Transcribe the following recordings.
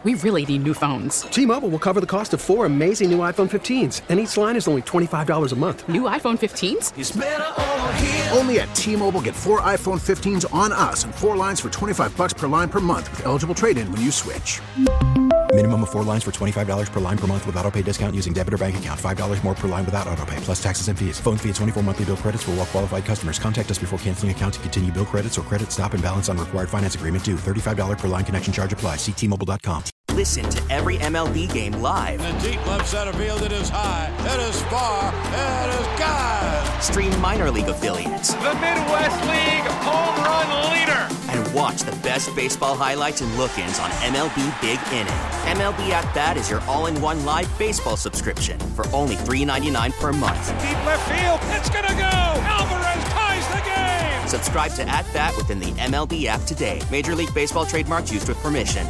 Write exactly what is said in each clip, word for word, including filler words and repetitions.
We really need new phones. T-Mobile will cover the cost of four amazing new iPhone fifteens, and each line is only twenty-five dollars a month. New iPhone fifteens? It's better over here. Only at T-Mobile, get four iPhone fifteens on us and four lines for twenty-five dollars per line per month with eligible trade-in when you switch. Minimum of four lines for twenty-five dollars per line per month with autopay discount using debit or bank account. five dollars more per line without autopay, plus taxes and fees. Phone fee at twenty-four monthly bill credits for well-qualified customers. Contact us before canceling account to continue bill credits or credit stop and balance on required finance agreement due. thirty-five dollars per line connection charge applies. See T Mobile dot com. Listen to every M L B game live. In the deep left center field, it is high, it is far, it is gone. Stream minor league affiliates. The Midwest League home run leader. And watch the best baseball highlights and look-ins on M L B Big Inning. M L B At Bat is your all-in-one live baseball subscription for only three dollars and ninety-nine cents per month. Deep left field, it's gonna go. Alvarez ties the game. Subscribe to At Bat within the M L B app today. Major League Baseball trademarks used with permission.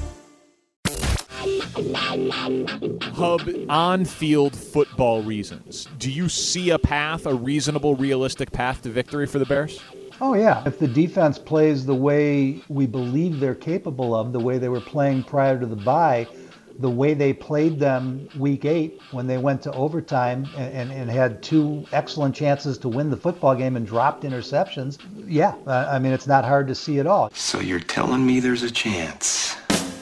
Hub, on-field football reasons. Do you see a path, a reasonable, realistic path to victory for the Bears? Oh, yeah. If the defense plays the way we believe they're capable of, the way they were playing prior to the bye, the way they played them week eight when they went to overtime and, and, and had two excellent chances to win the football game and dropped interceptions, yeah, I mean, it's not hard to see at all. So you're telling me there's a chance?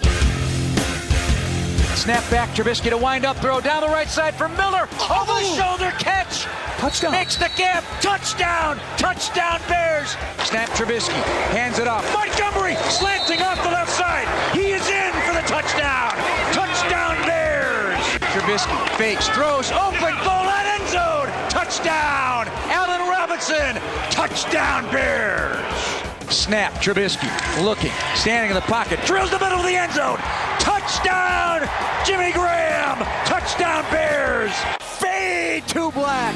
Snap back, Trubisky to wind up, throw down the right side for Miller. Oh. Over the shoulder catch. Touchdown. Makes the gap. Touchdown. Touchdown Bears. Snap Trubisky. Hands it off. Montgomery slanting off the left side. He is in for the touchdown. Touchdown Bears. Trubisky fakes, throws, open, goal line end zone. Touchdown. Allen Robinson. Touchdown Bears. Snap, Trubisky looking, standing in the pocket, drills the middle of the end zone. Touchdown, Jimmy Graham. Touchdown Bears. Fade to black.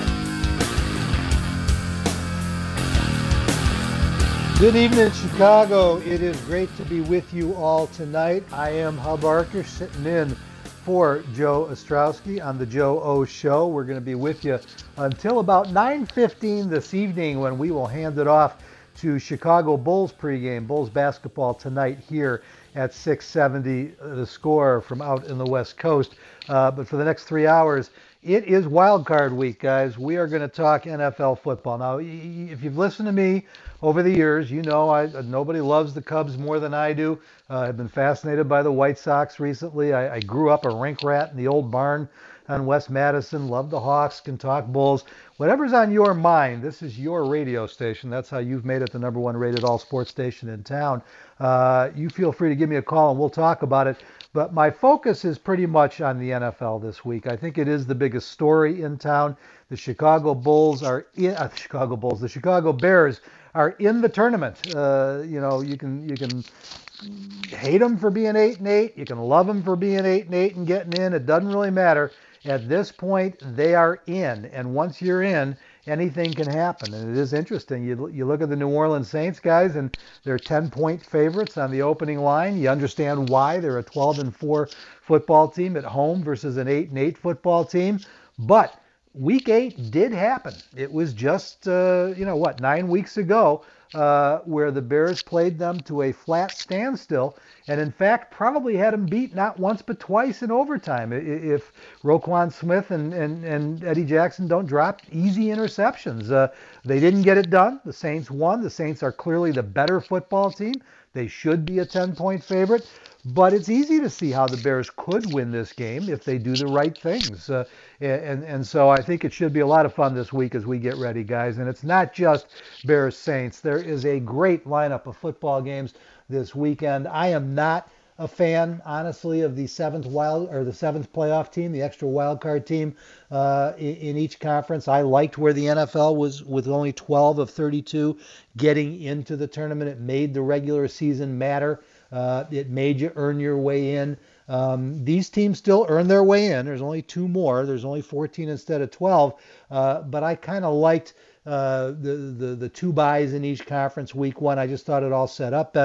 Good evening, Chicago. It is great to be with you all tonight. I am Hub Archer, sitting in for Joe Ostrowski on the Joe O Show. We're going to be with you until about nine fifteen this evening when we will hand it off to Chicago Bulls pregame. Bulls basketball tonight here at six seventy The Score from out in the West Coast. Uh, but for the next three hours, it is Wild Card Week, guys. We are going to talk N F L football. Now, if you've listened to me over the years, you know I, nobody loves the Cubs more than I do. Uh, I've been fascinated by the White Sox recently. I, I grew up a rink rat in the old barn on West Madison. Love the Hawks, can talk Bulls. Whatever's on your mind, this is your radio station. That's how you've made it the number one rated all sports station in town. Uh, you feel free to give me a call and we'll talk about it. But my focus is pretty much on the N F L this week. I think it is the biggest story in town. The Chicago Bulls are in, uh, the Chicago Bulls, the Chicago Bears are in the tournament. Uh, you know, you can you can hate them for being eight and eight. You can love them for being eight and eight and getting in. It doesn't really matter. At this point, they are in, and once you're in, anything can happen. And it is interesting. You you look at the New Orleans Saints, guys, and they're ten-point favorites on the opening line. You understand why. They're a twelve and four football team at home versus an eight and eight football team. But week eight did happen. It was just, uh, you know, what, nine weeks ago uh, where the Bears played them to a flat standstill. And in fact, probably had them beat not once but twice in overtime if Roquan Smith and, and, and Eddie Jackson don't drop easy interceptions. Uh, they didn't get it done. The Saints won. The Saints are clearly the better football team. They should be a ten-point favorite. But it's easy to see how the Bears could win this game if they do the right things. Uh, and, and so I think it should be a lot of fun this week as we get ready, guys. And it's not just Bears Saints. There is a great lineup of football games this weekend. I am not a fan, honestly, of the seventh wild or the seventh playoff team, the extra wild card team uh, in, in each conference. I liked where the N F L was with only twelve of thirty-two getting into the tournament. It made the regular season matter. Uh, it made you earn your way in. Um, these teams still earn their way in. There's only two more. There's only fourteen instead of twelve. Uh, but I kind of liked Uh, the, the the two buys in each conference week one. I just thought it all set up better.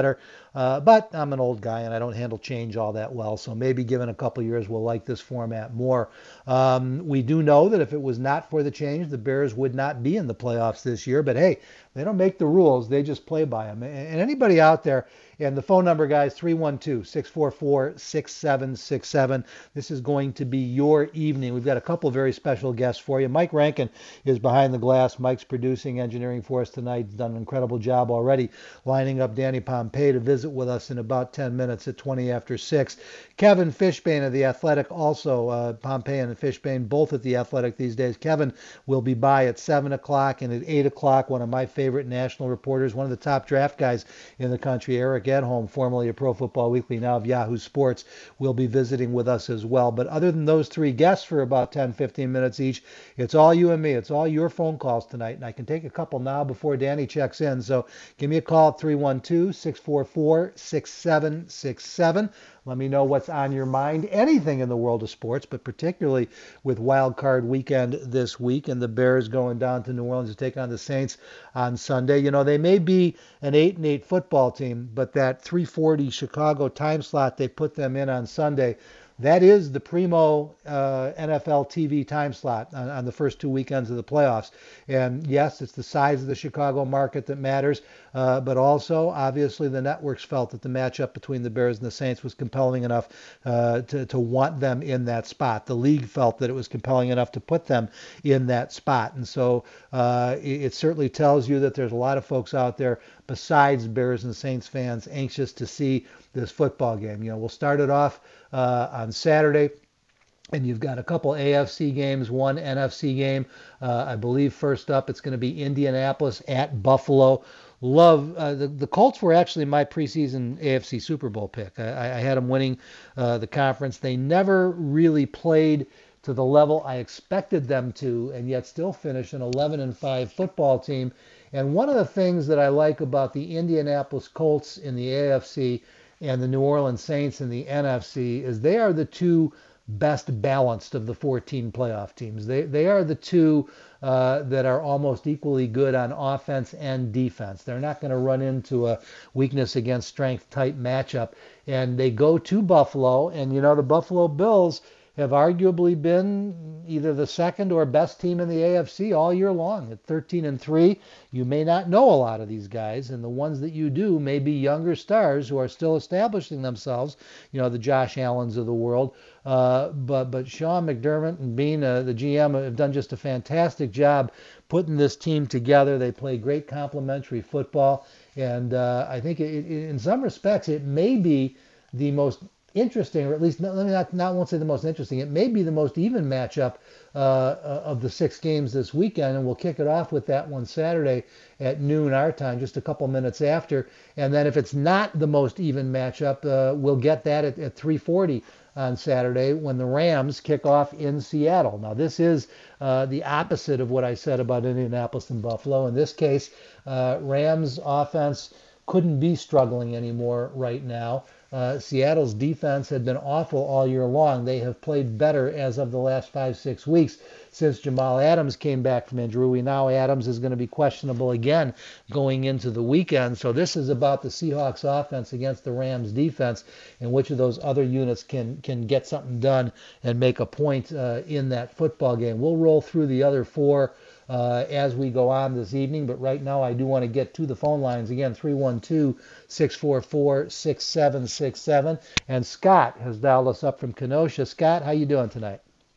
Uh, but I'm an old guy and I don't handle change all that well. So maybe given a couple years, we'll like this format more. Um, we do know that if it was not for the change, the Bears would not be in the playoffs this year. But hey, they don't make the rules. They just play by them. And anybody out there, and the phone number, guys, three one two, six four four, six seven six seven. This is going to be your evening. We've got a couple of very special guests for you. Mike Rankin is behind the glass. Mike's producing, engineering for us tonight. He's done an incredible job already lining up Danny Pompei to visit with us in about ten minutes at twenty after six. Kevin Fishbain of The Athletic, also uh, Pompei and Fishbain, both at The Athletic these days. Kevin will be by at seven o'clock, and at eight o'clock, one of my favorite national reporters, one of the top draft guys in the country, Eric Edholm, formerly of Pro Football Weekly, now of Yahoo Sports, will be visiting with us as well. But other than those three guests for about ten, fifteen minutes each, it's all you and me. It's all your phone calls tonight, and I can take a couple now before Danny checks in. So give me a call at three one two, six four four, six seven six seven. Let me know what's on your mind, anything in the world of sports, but particularly with Wild Card Weekend this week and the Bears going down to New Orleans to take on the Saints on Sunday. You know, they may be an eight and eight football team, but that three forty Chicago time slot they put them in on Sunday, that is the primo uh, N F L T V time slot on, on the first two weekends of the playoffs. And yes, it's the size of the Chicago market that matters, uh, but also, obviously, the networks felt that the matchup between the Bears and the Saints was compelling enough uh, to, to want them in that spot. The league felt that it was compelling enough to put them in that spot. And so uh, it, it certainly tells you that there's a lot of folks out there besides Bears and Saints fans anxious to see this football game. You know, we'll start it off uh, on Saturday, and you've got a couple A F C games, one N F C game. Uh, I believe first up it's going to be Indianapolis at Buffalo. Love uh, the the Colts were actually my preseason A F C Super Bowl pick. I, I had them winning uh, the conference. They never really played to the level I expected them to, and yet still finish an eleven and five football team. And one of the things that I like about the Indianapolis Colts in the A F C and the New Orleans Saints in the N F C is they are the two best balanced of the fourteen playoff teams. They they are the two uh, that are almost equally good on offense and defense. They're not going to run into a weakness against strength type matchup. And they go to Buffalo, and you know the Buffalo Bills have arguably been either the second or best team in the A F C all year long. At thirteen and three, you may not know a lot of these guys, and the ones that you do may be younger stars who are still establishing themselves, you know, the Josh Allens of the world. Uh, but but Sean McDermott and being uh, the G M have done just a fantastic job putting this team together. They play great complementary football, and uh, I think it, it, in some respects it may be the most interesting, or at least let me not, not won't say the most interesting. It may be the most even matchup uh, of the six games this weekend, and we'll kick it off with that one Saturday at noon our time, just a couple minutes after. And then if it's not the most even matchup, uh, we'll get that at, at three forty on Saturday when the Rams kick off in Seattle. Now this is uh, the opposite of what I said about Indianapolis and Buffalo. In this case, uh, Rams offense couldn't be struggling anymore right now. Uh, Seattle's defense had been awful all year long. They have played better as of the last five, six weeks since Jamal Adams came back from injury. We now Adams is going to be questionable again going into the weekend. So this is about the Seahawks offense against the Rams defense, and which of those other units can can get something done and make a point uh, in that football game. We'll roll through the other four Uh, as we go on this evening. But right now I do want to get to the phone lines. Again, three one two, six four four, six seven six seven. And Scott has dialed us up from Kenosha. Scott, how you doing tonight?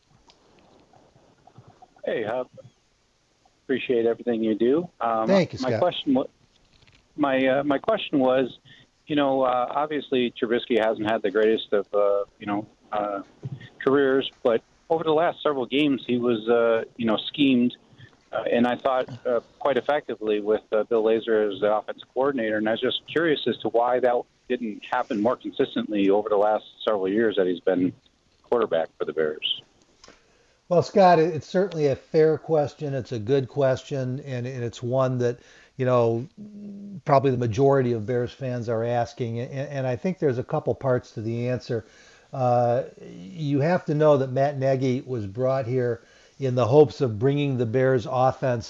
Hey, Hub. Appreciate everything you do. Um, Thank you, Scott. My question, my, uh, my question was, you know, uh, obviously Trubisky hasn't had the greatest of, uh, you know, uh, careers, but over the last several games he was, uh, you know, schemed Uh, and I thought uh, quite effectively with uh, Bill Lazor as the offensive coordinator. And I was just curious as to why that didn't happen more consistently over the last several years that he's been quarterback for the Bears. Well, Scott, it's certainly a fair question. It's a good question, and, and it's one that, you know, probably the majority of Bears fans are asking. And, and I think there's a couple parts to the answer. Uh, you have to know that Matt Nagy was brought here in the hopes of bringing the Bears offense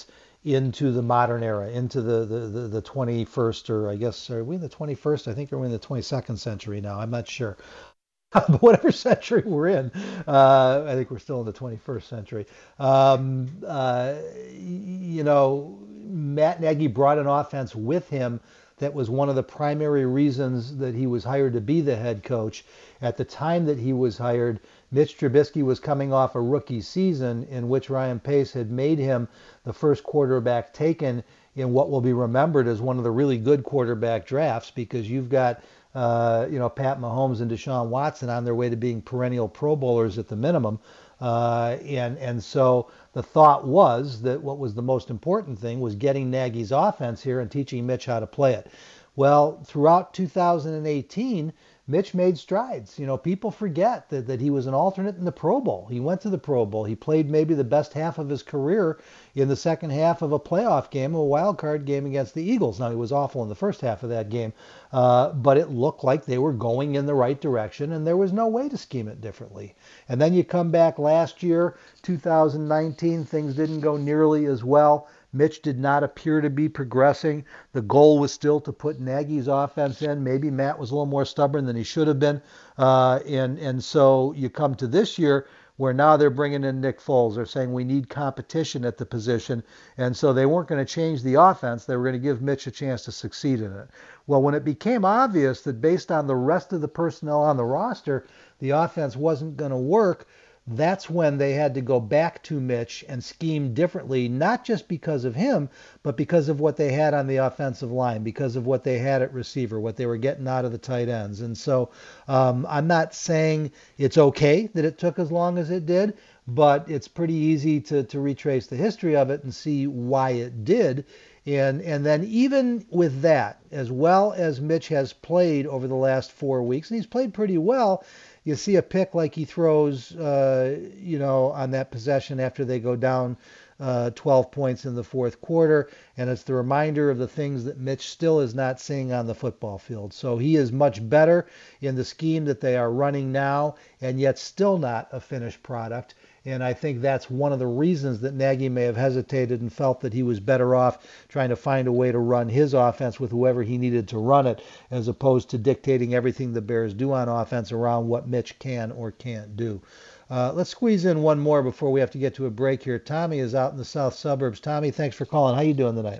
into the modern era, into the, the, the, the twenty-first, or I guess, are we in the twenty-first? I think we're in the twenty-second century now. I'm not sure. But whatever century we're in, uh, I think we're still in the twenty-first century. Um, uh, you know, Matt Nagy brought an offense with him that was one of the primary reasons that he was hired to be the head coach. At the time that he was hired, Mitch Trubisky was coming off a rookie season in which Ryan Pace had made him the first quarterback taken in what will be remembered as one of the really good quarterback drafts, because you've got uh, you know, Pat Mahomes and Deshaun Watson on their way to being perennial Pro Bowlers at the minimum. Uh, and and so the thought was that what was the most important thing was getting Nagy's offense here and teaching Mitch how to play it. Well, throughout two thousand eighteen, Mitch made strides. You know, people forget that, that he was an alternate in the Pro Bowl. He went to the Pro Bowl. He played maybe the best half of his career in the second half of a playoff game, a wild card game against the Eagles. Now, he was awful in the first half of that game, uh, but it looked like they were going in the right direction, and there was no way to scheme it differently. And then you come back last year, two thousand nineteen, things didn't go nearly as well. Mitch did not appear to be progressing. The goal was still to put Nagy's offense in. Maybe Matt was a little more stubborn than he should have been. Uh, and, and so you come to this year where now they're bringing in Nick Foles. They're saying we need competition at the position. And so they weren't going to change the offense. They were going to give Mitch a chance to succeed in it. Well, when it became obvious that based on the rest of the personnel on the roster, the offense wasn't going to work, that's when they had to go back to Mitch and scheme differently, not just because of him, but because of what they had on the offensive line, because of what they had at receiver, what they were getting out of the tight ends. And so um, I'm not saying it's okay that it took as long as it did, but it's pretty easy to, to retrace the history of it and see why it did. And and then even with that, as well as Mitch has played over the last four weeks, and he's played pretty well, you see a pick like he throws, uh, you know, on that possession after they go down uh, twelve points in the fourth quarter. And it's the reminder of the things that Mitch still is not seeing on the football field. So he is much better in the scheme that they are running now, and yet still not a finished product. And I think that's one of the reasons that Nagy may have hesitated and felt that he was better off trying to find a way to run his offense with whoever he needed to run it, as opposed to dictating everything the Bears do on offense around what Mitch can or can't do. Uh, let's squeeze in one more before we have to get to a break here. Tommy is out in the south suburbs. Tommy, thanks for calling. How you doing tonight?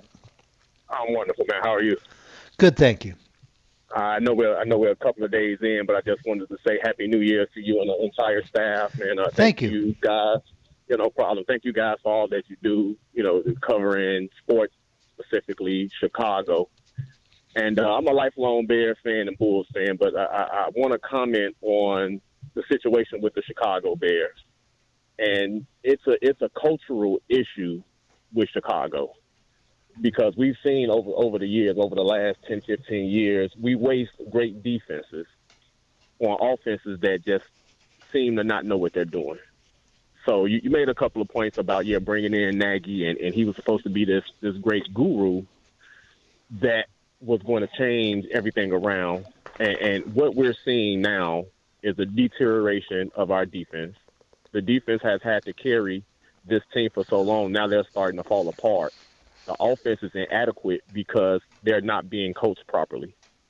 I'm wonderful, man. How are you? Good, thank you. Uh, I know we're I know we're a couple of days in, but I just wanted to say Happy New Year to you and the entire staff, and uh, thank, thank you. you guys. You know, problem. Thank you guys for all that you do. You know, covering sports, specifically Chicago. And uh, I'm a lifelong Bears fan and Bulls fan, but I, I, I want to comment on the situation with the Chicago Bears, and it's a it's a cultural issue with Chicago. Because we've seen over, over the years, over the last ten, fifteen years, we waste great defenses on offenses that just seem to not know what they're doing. So you, you made a couple of points about, yeah, bringing in Nagy, and, and he was supposed to be this, this great guru that was going to change everything around. And, and what we're seeing now is a deterioration of our defense. The defense has had to carry this team for so long. Now they're starting to fall apart. The offense is inadequate because they're not being coached properly.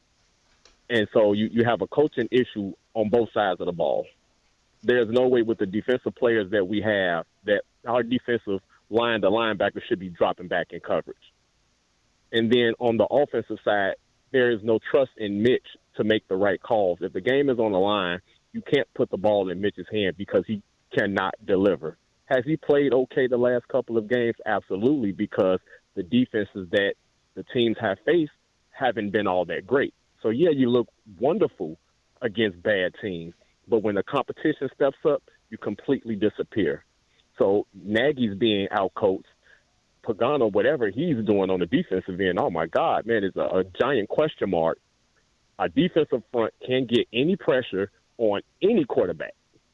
And so you, you have a coaching issue on both sides of the ball. There's no way with the defensive players that we have that our defensive line, the linebacker, should be dropping back in coverage. And then on the offensive side, there is no trust in Mitch to make the right calls. If the game is on the line, you can't put the ball in Mitch's hand because he cannot deliver. Has he played okay the last couple of games? Absolutely, because the defenses that the teams have faced haven't been all that great. So, yeah, you look wonderful against bad teams, but when the competition steps up, you completely disappear. So Nagy's being outcoached. Pagano, whatever he's doing on the defensive end, oh, my God, man, it's a, a giant question mark. Our defensive front can't get any pressure on any quarterback.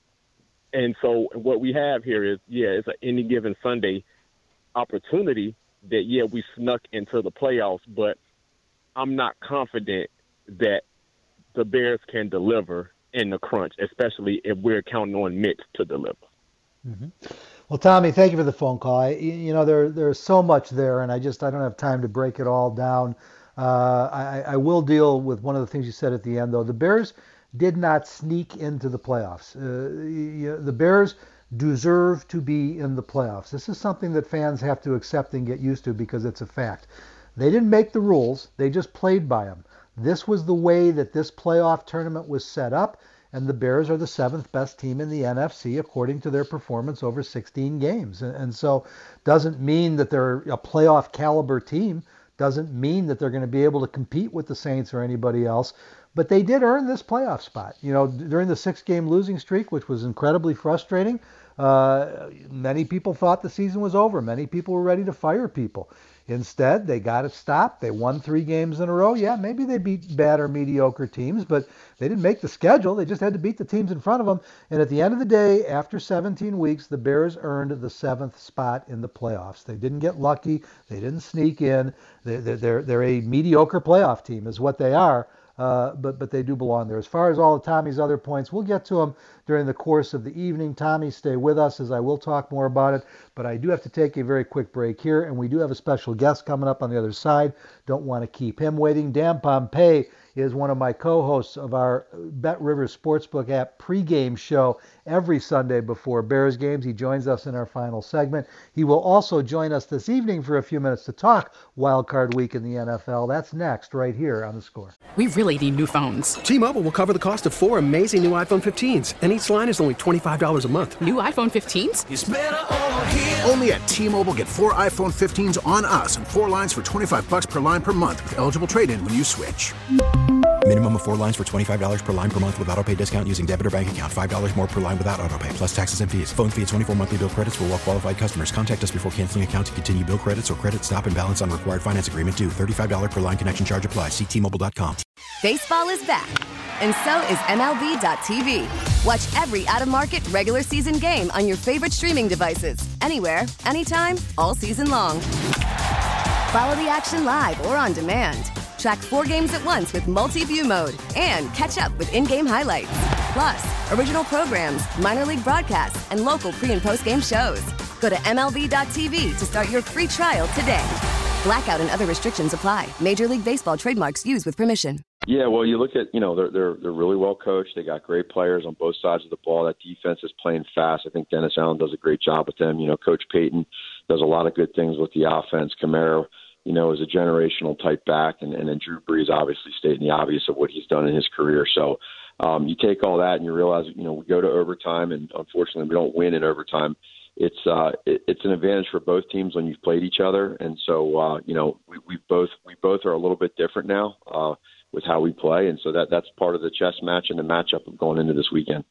And so what we have here is, yeah, it's an any given Sunday opportunity that, yeah, we snuck into the playoffs, but I'm not confident that the Bears can deliver in the crunch, especially if we're counting on Mitch to deliver. Mm-hmm. Well, Tommy, thank you for the phone call. I, you know, there there's so much there, and I just I don't have time to break it all down. Uh, I, I will deal with one of the things you said at the end, though. The Bears did not sneak into the playoffs. Uh, you, the Bears deserve to be in the playoffs. This is something that fans have to accept and get used to because it's a fact. They didn't make the rules. They just played by them. This was the way that this playoff tournament was set up, and the Bears are the seventh best team in the N F C according to their performance over sixteen games. And, and so doesn't mean that they're a playoff caliber team, doesn't mean that they're going to be able to compete with the Saints or anybody else, but they did earn this playoff spot. You know, during the six-game losing streak, which was incredibly frustrating, uh, many people thought the season was over. Many people were ready to fire people. Instead, they got it stopped. They won three games in a row. Yeah, maybe they beat bad or mediocre teams, but they didn't make the schedule. They just had to beat the teams in front of them. And at the end of the day, after seventeen weeks, the Bears earned the seventh spot in the playoffs. They didn't get lucky. They didn't sneak in. They're, they're, they're a mediocre playoff team is what they are. Uh, but but they do belong there. As far as all of Tommy's other points, we'll get to them during the course of the evening. Tommy, stay with us as I will talk more about it. But I do have to take a very quick break here, and we do have a special guest coming up on the other side. Don't want to keep him waiting. Dan Pompei is one of my co-hosts of our Bet Rivers Sportsbook app pregame show every Sunday before Bears games. He joins us in our final segment. He will also join us this evening for a few minutes to talk Wild Card Week in the N F L. That's next, right here on The Score. We really need new phones. T-Mobile will cover the cost of four amazing new iPhone fifteens, and each line is only twenty-five dollars a month. New iPhone fifteens? It's better over here. Only at T-Mobile, get four iPhone fifteens on us and four lines for twenty-five dollars per line per month with eligible trade-in when you switch. Minimum of four lines for twenty-five dollars per line per month with autopay discount using debit or bank account. five dollars more per line without autopay, plus taxes and fees. Phone fee at twenty-four monthly bill credits for well-qualified customers. Contact us before canceling account to continue bill credits or credit stop and balance on required finance agreement due. thirty-five dollars per line connection charge applies. See T Mobile dot com. Baseball is back, and so is M L B dot T V. Watch every out-of-market regular season game on your favorite streaming devices. Anywhere, anytime, all season long. Follow the action live or on demand. Track four games at once with multi-view mode and catch up with in-game highlights. Plus, original programs, minor league broadcasts, and local pre- and post-game shows. Go to M L B dot T V to start your free trial today. Blackout and other restrictions apply. Major League Baseball trademarks used with permission. Yeah, well, you look at, you know, they're they're they're really well coached. They got great players on both sides of the ball. That defense is playing fast. I think Dennis Allen does a great job with them. You know, Coach Payton does a lot of good things with the offense. Kamara, you know, is a generational type back, and, and then Drew Brees obviously stating the obvious of what he's done in his career. So um, you take all that and you realize, you know, we go to overtime, and unfortunately we don't win in overtime. It's uh, it, it's an advantage for both teams when you've played each other, and so uh, you know we, we both we both are a little bit different now uh, with how we play, and so that that's part of the chess match and the matchup of going into this weekend.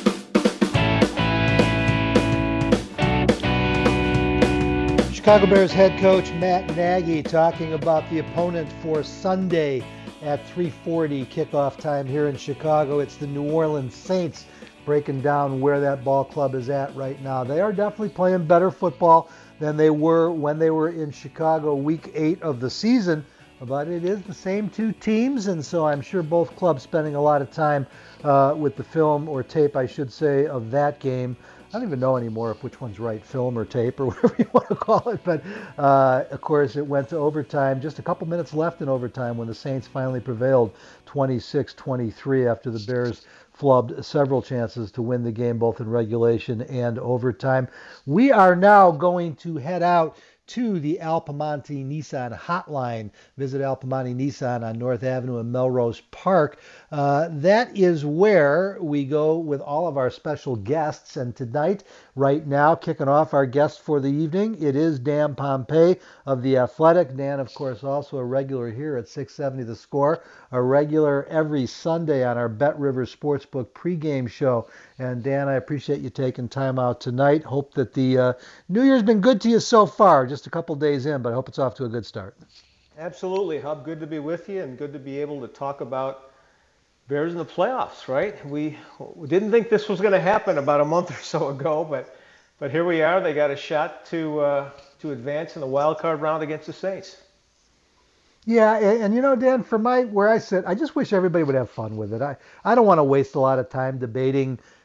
Chicago Bears head coach Matt Nagy talking about the opponent for Sunday at three forty kickoff time here in Chicago. It's the New Orleans Saints, breaking down where that ball club is at right now. They are definitely playing better football than they were when they were in Chicago week eight of the season, but it is the same two teams, and so I'm sure both clubs spending a lot of time uh, with the film, or tape I should say, of that game. I don't even know anymore if which one's right, film or tape or whatever you want to call it. But, uh, of course, it went to overtime. Just a couple minutes left in overtime when the Saints finally prevailed twenty-six twenty-three after the Bears flubbed several chances to win the game, both in regulation and overtime. We are now going to head out to the Al Piemonte Nissan hotline. Visit Al Piemonte Nissan on North Avenue in Melrose Park. Uh, that is where we go with all of our special guests. And tonight, right now, kicking off our guest for the evening, it is Dan Pompei of The Athletic. Dan, of course, also a regular here at six seventy The Score, a regular every Sunday on our Bet Rivers Sportsbook pregame show. And Dan, I appreciate you taking time out tonight. Hope that the uh, New Year's been good to you so far, just a couple days in, but I hope it's off to a good start. Absolutely, Hub. Good to be with you, and good to be able to talk about Bears in the playoffs, right? We, we didn't think this was going to happen about a month or so ago, but but here we are. They got a shot to uh, to advance in the wild card round against the Saints. Yeah, and, and you know, Dan, for my where I sit, I just wish everybody would have fun with it. I, I don't want to waste a lot of time debating,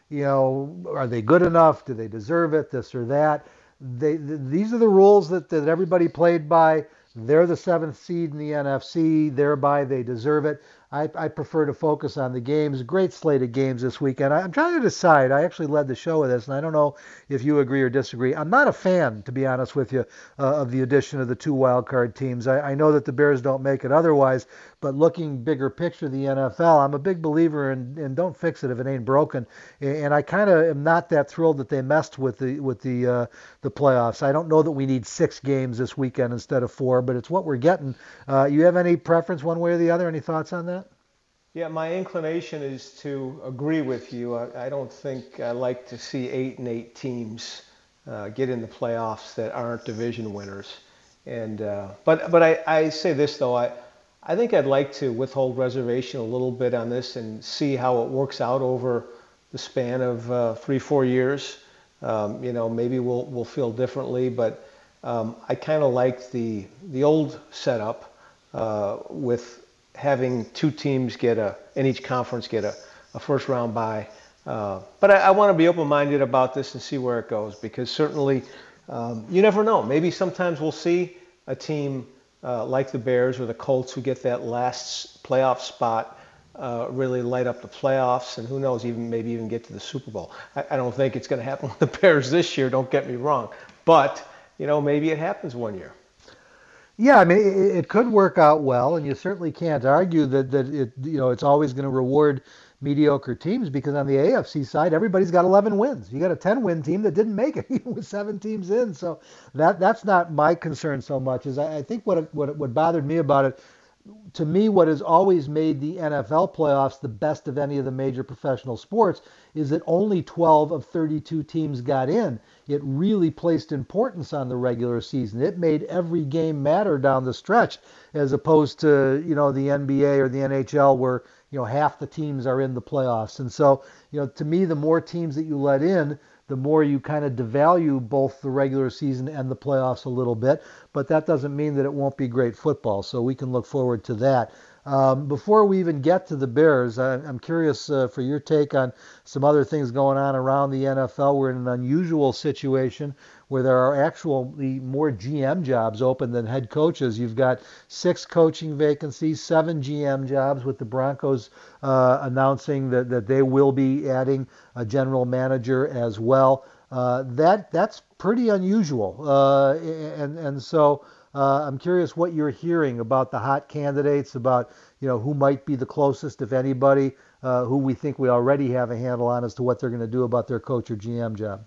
you know, are they good enough? Do they deserve it? This or that. They, th- these are the rules that, that everybody played by. They're the seventh seed in the N F C, thereby they deserve it. I, I prefer to focus on the games. Great slate of games this weekend. I, I'm trying to decide. I actually led the show with this, and I don't know if you agree or disagree. I'm not a fan, to be honest with you, uh, of the addition of the two wild card teams. I, I know that the Bears don't make it otherwise, but looking bigger picture, the N F L, I'm a big believer in, in don't fix it if it ain't broken. And I kind of am not that thrilled that they messed with the with the uh, the playoffs. I don't know that we need six games this weekend instead of four, but it's what we're getting. Uh, you have any preference one way or the other? Any thoughts on that? Yeah, my inclination is to agree with you. I, I don't think I like to see eight and eight teams uh, get in the playoffs that aren't division winners. And uh, but but I, I say this though, I I think I'd like to withhold reservation a little bit on this and see how it works out over the span of uh, three four years. Um, you know, maybe we'll we'll feel differently, but um, I kind of like the the old setup uh, with having two teams get a, in each conference get a, a first round bye. Uh, but I, I want to be open-minded about this and see where it goes, because certainly um, you never know. Maybe sometimes we'll see a team uh, like the Bears or the Colts who get that last playoff spot uh, really light up the playoffs, and who knows, even maybe even get to the Super Bowl. I, I don't think it's going to happen with the Bears this year, don't get me wrong. But, you know, maybe it happens one year. Yeah, I mean, it, it could work out well, and you certainly can't argue that, that it, you know, it's always going to reward mediocre teams, because on the A F C side, everybody's got eleven wins. You got a ten-win team that didn't make it, even with seven teams in. So that that's not my concern so much. As I, I think what it, what it, what bothered me about it, to me, what has always made the N F L playoffs the best of any of the major professional sports is that only twelve of thirty-two teams got in. It really placed importance on the regular season. It made every game matter down the stretch, as opposed to, you know, the N B A or the N H L, where, you know, half the teams are in the playoffs. And so, you know, to me, the more teams that you let in, the more you kind of devalue both the regular season and the playoffs a little bit. But that doesn't mean that it won't be great football. So we can look forward to that. Um, before we even get to the Bears, I, I'm curious uh, for your take on some other things going on around the N F L. We're in an unusual situation where there are actually more G M jobs open than head coaches. You've got six coaching vacancies, seven G M jobs, with the Broncos uh, announcing that, that they will be adding a general manager as well. Uh, that that's pretty unusual, uh, and and so uh, I'm curious what you're hearing about the hot candidates, about, you know, who might be the closest, if anybody, uh, who we think we already have a handle on as to what they're going to do about their coach or G M job.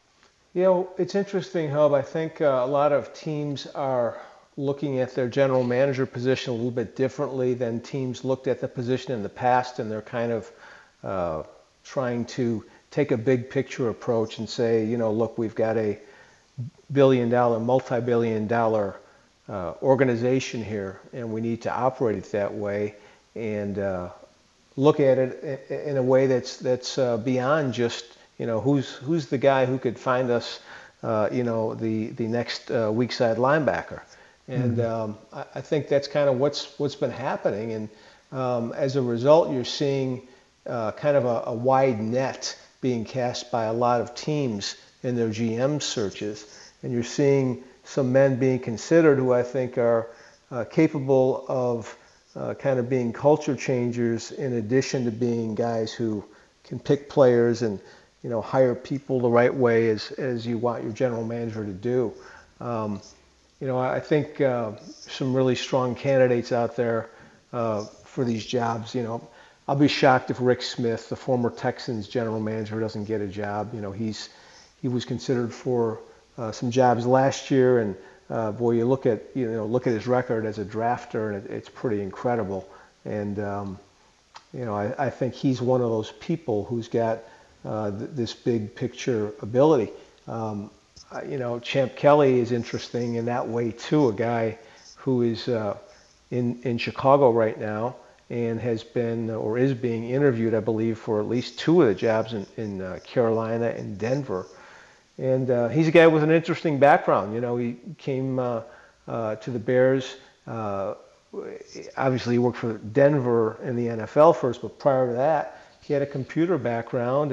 You know, it's interesting, Hub. I think uh, a lot of teams are looking at their general manager position a little bit differently than teams looked at the position in the past, and they're kind of uh, trying to take a big picture approach and say, you know, look, we've got a billion dollar, multi-billion dollar uh, organization here, and we need to operate it that way, and uh, look at it in a way that's that's uh, beyond just, you know, who's who's the guy who could find us, uh, you know, the the next uh, weak side linebacker, and mm-hmm. um, I, I think that's kind of what's what's been happening, and um, as a result, you're seeing uh, kind of a, a wide net being cast by a lot of teams in their G M searches, and you're seeing some men being considered who I think are uh, capable of uh, kind of being culture changers, in addition to being guys who can pick players and, you know, hire people the right way as as you want your general manager to do. Um, you know, I think uh, some really strong candidates out there uh, for these jobs. You know, I'll be shocked if Rick Smith, the former Texans general manager, doesn't get a job. You know, he's he was considered for uh, some jobs last year, and uh, boy, you look at you know look at his record as a drafter, and it, it's pretty incredible. And um, you know, I, I think he's one of those people who's got uh, th- this big picture ability. Um, you know, Champ Kelly is interesting in that way too. A guy who is uh, in in Chicago right now, and has been or is being interviewed, I believe, for at least two of the jobs in, in uh, Carolina and Denver. And uh, he's a guy with an interesting background. You know, he came uh, uh, to the Bears. Uh, obviously, he worked for Denver in the N F L first, but prior to that, he had a computer background and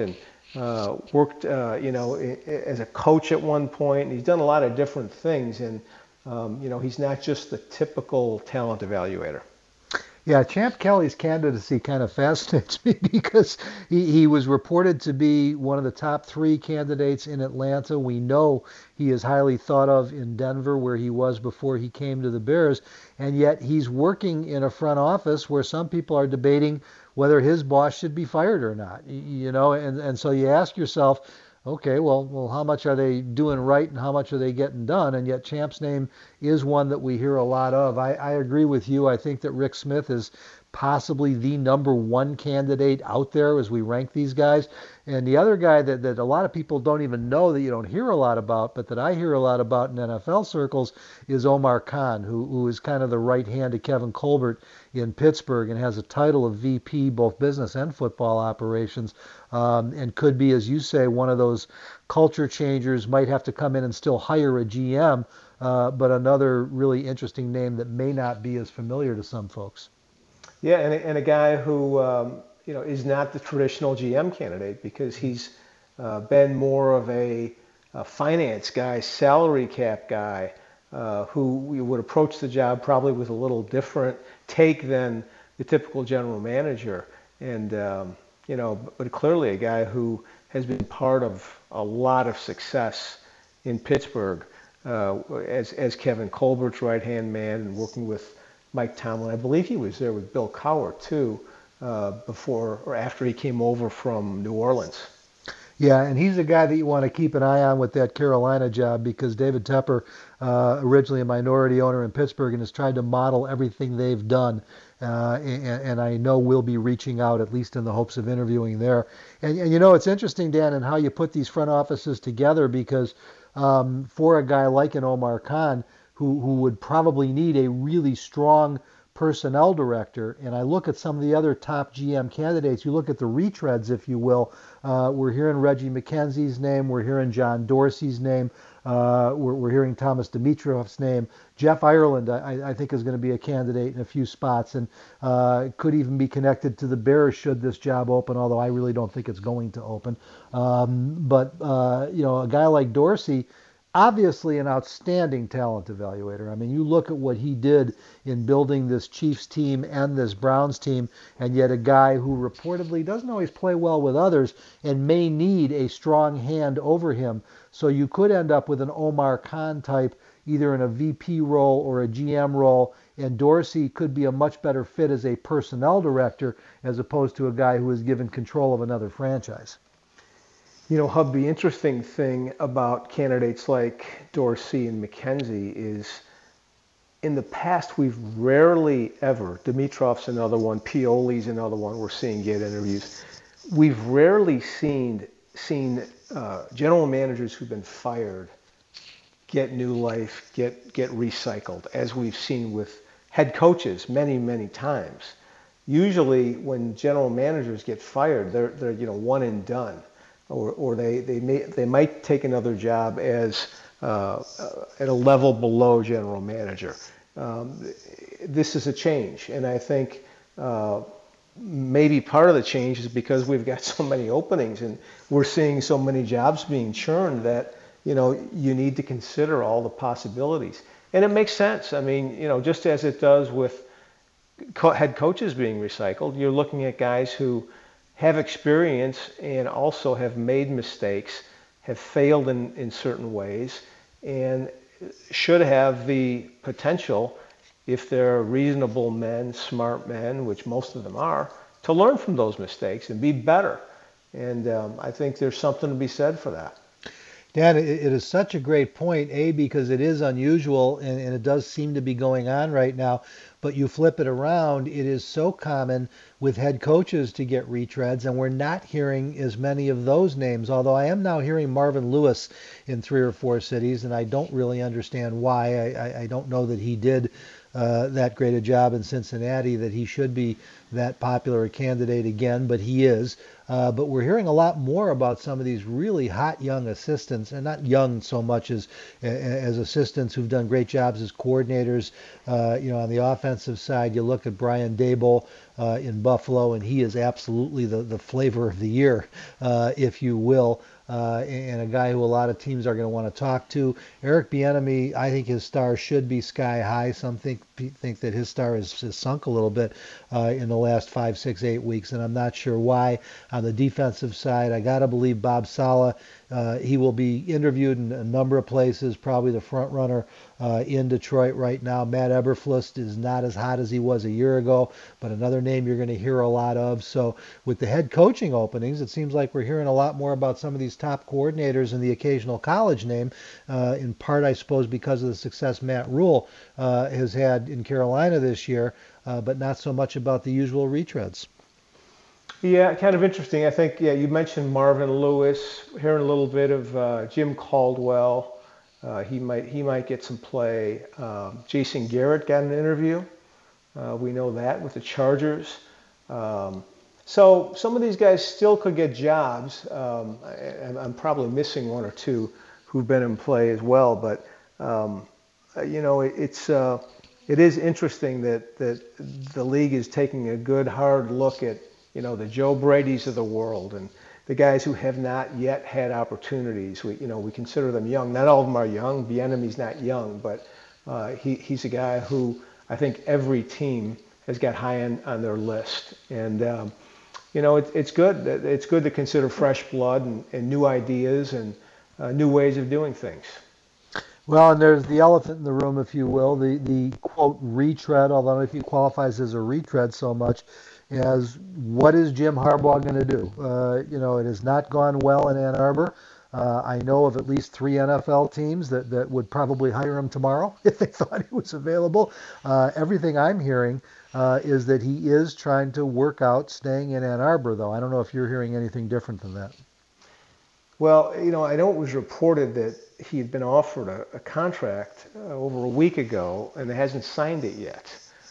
uh, worked, uh, you know, as a coach at one point. He's done a lot of different things, and um, you know, he's not just the typical talent evaluator. Yeah, Champ Kelly's candidacy kind of fascinates me because he, he was reported to be one of the top three candidates in Atlanta. We know he is highly thought of in Denver, where he was before he came to the Bears, and yet he's working in a front office where some people are debating whether his boss should be fired or not. You know, and, and so you ask yourself, okay, well, well, how much are they doing right and how much are they getting done? And yet Champ's name is one that we hear a lot of. I, I agree with you. I think that Rick Smith is possibly the number one candidate out there as we rank these guys. And the other guy that, that a lot of people don't even know, that you don't hear a lot about, but that I hear a lot about in N F L circles, is Omar Khan, who, who is kind of the right hand to Kevin Colbert in Pittsburgh and has a title of V P, both business and football operations, um, and could be, as you say, one of those culture changers, might have to come in and still hire a G M, uh, but another really interesting name that may not be as familiar to some folks. Yeah, and a, and a guy who um, you know is not the traditional G M candidate, because he's uh, been more of a, a finance guy, salary cap guy, uh, who would approach the job probably with a little different take than the typical general manager. And um, you know, but, but clearly a guy who has been part of a lot of success in Pittsburgh uh, as as Kevin Colbert's right-hand man, and working with Mike Tomlin. I believe he was there with Bill Cowher too, uh, before or after he came over from New Orleans. Yeah, and he's a guy that you want to keep an eye on with that Carolina job, because David Tepper, uh, originally a minority owner in Pittsburgh, and has tried to model everything they've done. Uh, and, and I know we'll be reaching out, at least in the hopes of interviewing there. And, and you know, it's interesting, Dan, in how you put these front offices together, because um, for a guy like an Omar Khan, who, who would probably need a really strong personnel director, and I look at some of the other top G M candidates, you look at the retreads, if you will, uh, we're hearing Reggie McKenzie's name, we're hearing John Dorsey's name, uh, we're, we're hearing Thomas Dimitroff's name. Jeff Ireland, I, I think, is going to be a candidate in a few spots, and uh, could even be connected to the Bears should this job open, although I really don't think it's going to open. Um, but, uh, you know, a guy like Dorsey, obviously an outstanding talent evaluator. I mean, you look at what he did in building this Chiefs team and this Browns team, and yet a guy who reportedly doesn't always play well with others and may need a strong hand over him. So you could end up with an Omar Khan type, either in a V P role or a G M role, and Dorsey could be a much better fit as a personnel director as opposed to a guy who is given control of another franchise. You know, Hub, the interesting thing about candidates like Dorsey and McKenzie is, in the past, we've rarely ever, Dimitroff's another one, Pioli's another one we're seeing get interviews, we've rarely seen seen uh, general managers who've been fired get new life, get get recycled, as we've seen with head coaches many, many times. Usually when general managers get fired, they're, they're you know, one and done. Or, or they, they, may, they might take another job as uh, at a level below general manager. Um, this is a change, and I think uh, maybe part of the change is because we've got so many openings and we're seeing so many jobs being churned that, you know, you need to consider all the possibilities. And it makes sense. I mean, you know, just as it does with co- head coaches being recycled, you're looking at guys who have experience and also have made mistakes, have failed in, in certain ways, and should have the potential, if they're reasonable men, smart men, which most of them are, to learn from those mistakes and be better. And um, I think there's something to be said for that. Dan, it, it is such a great point, A, because it is unusual and, and it does seem to be going on right now, but you flip it around, it is so common with head coaches to get retreads, and we're not hearing as many of those names, although I am now hearing Marvin Lewis in three or four cities, and I don't really understand why. I, I, I don't know that he did uh, that great a job in Cincinnati, that he should be that popular a candidate again, but he is. Uh, but we're hearing a lot more about some of these really hot young assistants, and not young so much as as assistants who've done great jobs as coordinators. Uh, you know, on the offensive side, you look at Brian Daboll uh, in Buffalo, and he is absolutely the, the flavor of the year, uh, if you will. Uh, and a guy who a lot of teams are going to want to talk to. Eric Bieniemy, I think his star should be sky high. Some think think that his star has, has sunk a little bit uh, in the last five, six, eight weeks, and I'm not sure why. On the defensive side, I got to believe Bob Saleh. Uh, he will be interviewed in a number of places, probably the front runner uh, in Detroit right now. Matt Eberflus is not as hot as he was a year ago, but another name you're going to hear a lot of. So with the head coaching openings, it seems like we're hearing a lot more about some of these top coordinators and the occasional college name, uh, in part, I suppose, because of the success Matt Rule uh, has had in Carolina this year, uh, but not so much about the usual retreads. Yeah, kind of interesting. I think, yeah, you mentioned Marvin Lewis, hearing a little bit of uh, Jim Caldwell. Uh, he might he might get some play. Um, Jason Garrett got an interview. Uh, we know that with the Chargers. Um, so some of these guys still could get jobs. Um, I, I'm probably missing one or two who've been in play as well. But, um, you know, it, it's uh, it is interesting that, that the league is taking a good, hard look at, you know, the Joe Bradys of the world and the guys who have not yet had opportunities. We, you know, we consider them young. Not all of them are young. Bieniemy's not young, but uh, he, he's a guy who I think every team has got high on, on their list. And, um, you know, it, it's good. It's good to consider fresh blood and, and new ideas and uh, new ways of doing things. Well, and there's the elephant in the room, if you will, the, the quote, retread, although I don't know if he qualifies as a retread so much, as what is Jim Harbaugh going to do? Uh, you know, it has not gone well in Ann Arbor. Uh, I know of at least three N F L teams that, that would probably hire him tomorrow if they thought he was available. Uh, everything I'm hearing uh, is that he is trying to work out staying in Ann Arbor, though. I don't know if you're hearing anything different than that. Well, you know, I know it was reported that he had been offered a, a contract uh, over a week ago and hasn't signed it yet.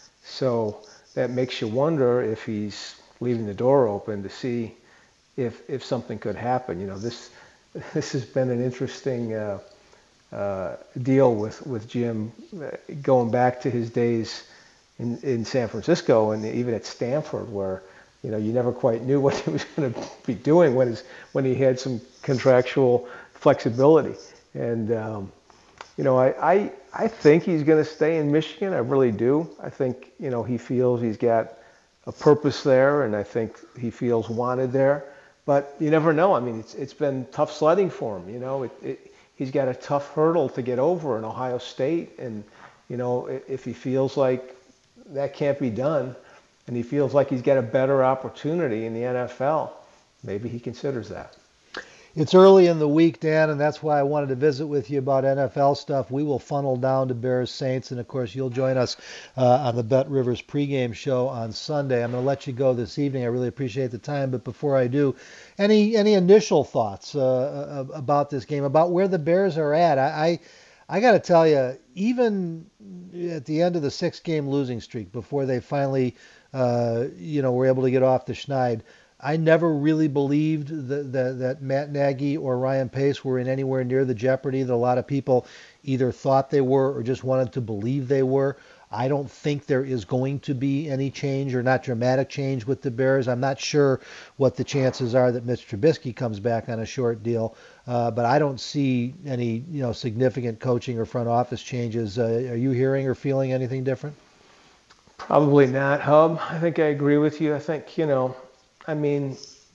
So that makes you wonder if he's leaving the door open to see if if something could happen. You know, this this has been an interesting uh, uh, deal with with Jim, uh, going back to his days in in San Francisco and even at Stanford, where you know you never quite knew what he was going to be doing when his when he had some contractual flexibility. And um, you know, I, I I think he's going to stay in Michigan. I really do. I think, you know, he feels he's got a purpose there, and I think he feels wanted there. But you never know. I mean, it's it's been tough sledding for him. You know, it, it, he's got a tough hurdle to get over in Ohio State, and you know, if he feels like that can't be done, and he feels like he's got a better opportunity in the N F L, maybe he considers that. It's early in the week, Dan, and that's why I wanted to visit with you about N F L stuff. We will funnel down to Bears Saints, and of course you'll join us uh, on the Bet Rivers pregame show on Sunday. I'm going to let you go this evening. I really appreciate the time, but before I do, any any initial thoughts uh, about this game, about where the Bears are at? I I, I got to tell you, even at the end of the six-game losing streak, before they finally uh, you know were able to get off the schneid, I never really believed that, that, that Matt Nagy or Ryan Pace were in anywhere near the jeopardy that a lot of people either thought they were or just wanted to believe they were. I don't think there is going to be any change, or not dramatic change, with the Bears. I'm not sure what the chances are that Mitch Trubisky comes back on a short deal, uh, but I don't see any you know significant coaching or front office changes. Uh, are you hearing or feeling anything different? Probably not, Hub. I think I agree with you. I think, you know, I mean,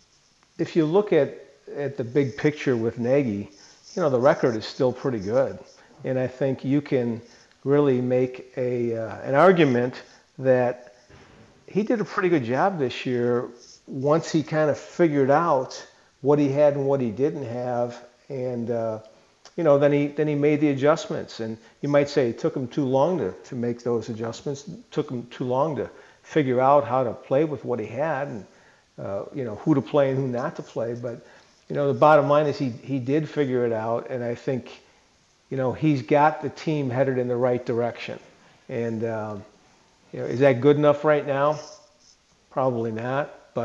if you look at, at the big picture with Nagy, you know, the record is still pretty good. And I think you can really make a uh, an argument that he did a pretty good job this year once he kind of figured out what he had and what he didn't have. And, uh, you know, then he then he made the adjustments. And you might say it took him too long to, to make those adjustments. It took him too long to figure out how to play with what he had. And, Uh, you know, who to play and who not to play. But, you know, the bottom line is he, he did figure it out. And I think, you know, he's got the team headed in the right direction. And, um, you know, is that good enough right now? Probably not. But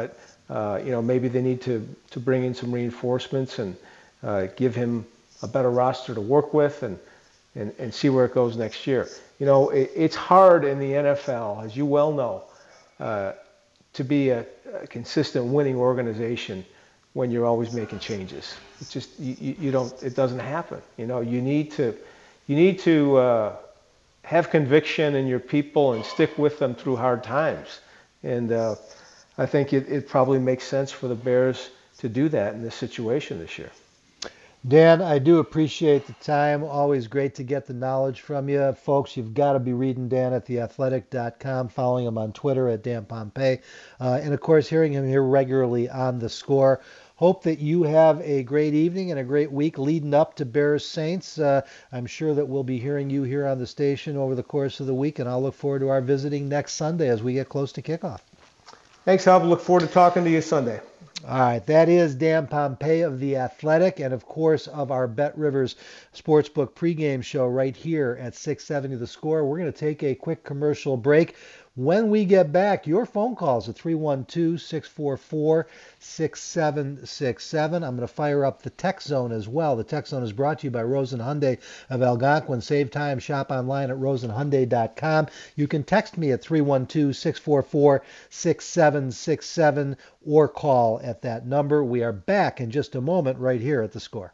Uh, you know, maybe they need to, to bring in some reinforcements and uh, give him a better roster to work with and, and, and see where it goes next year. You know, it, it's hard in the N F L, as you well know, uh, to be a, a consistent winning organization when you're always making changes. It's just, you, you don't, it doesn't happen. You know, you need to, you need to uh, have conviction in your people and stick with them through hard times. And uh, I think it, it probably makes sense for the Bears to do that in this situation this year. Dan, I do appreciate the time. Always great to get the knowledge from you. Folks, you've got to be reading Dan at the athletic dot com, following him on Twitter at Dan Pompei, uh, and, of course, hearing him here regularly on The Score. Hope that you have a great evening and a great week leading up to Bears Saints. Uh, I'm sure that we'll be hearing you here on the station over the course of the week, and I'll look forward to our visiting next Sunday as we get close to kickoff. Thanks, Hub. Look forward to talking to you Sunday. All right, that is Dan Pompei of The Athletic and, of course, of our Bet Rivers Sportsbook pregame show right here at six seventy The Score. We're going to take a quick commercial break. When we get back, your phone calls at three one two, six four four, six seven six seven. I'm going to fire up the text zone as well. The text zone is brought to you by Rosen Hyundai of Algonquin. Save time, shop online at rosen hyundai dot com. You can text me at three one two, six four four, six seven six seven or call at that number. We are back in just a moment right here at The Score.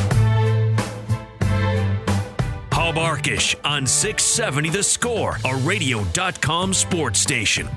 Hub Arkush on six seventy The Score, a radio dot com sports station.